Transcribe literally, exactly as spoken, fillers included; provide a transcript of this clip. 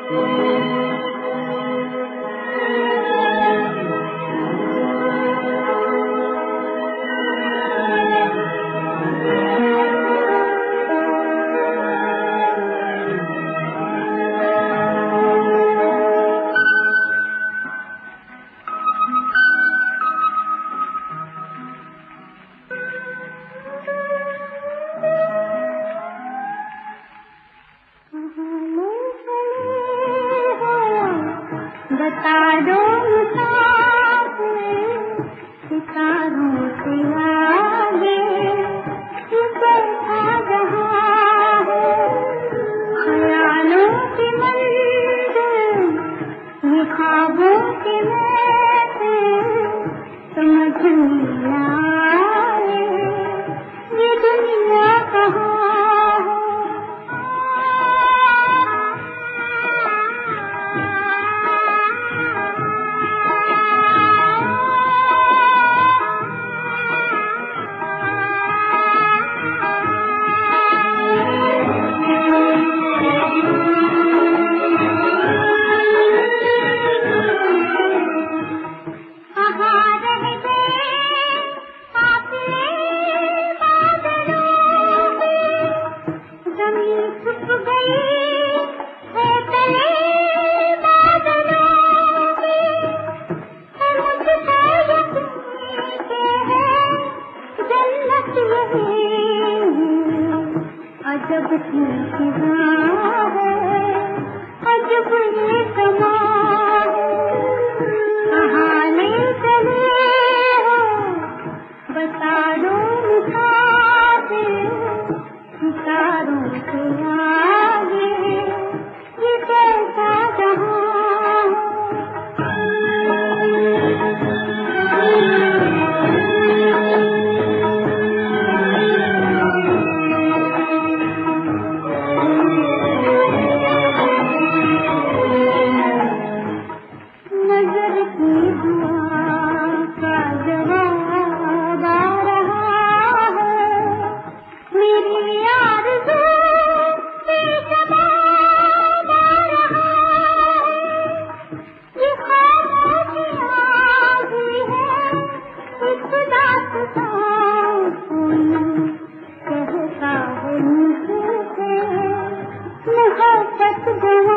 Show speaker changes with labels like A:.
A: बता दो सितारों से आगे बैठा जहाँ ख्यालों की मंजिल ये ख्वाबों के महफिल समझ नहीं आए ये दुनिया कहाँ अजब की फिजा है अजब ये समा कहाँ ले चले हो बता दो मुसाफिर सितारों से आगे ये कैसा जहाँ मोहब्बत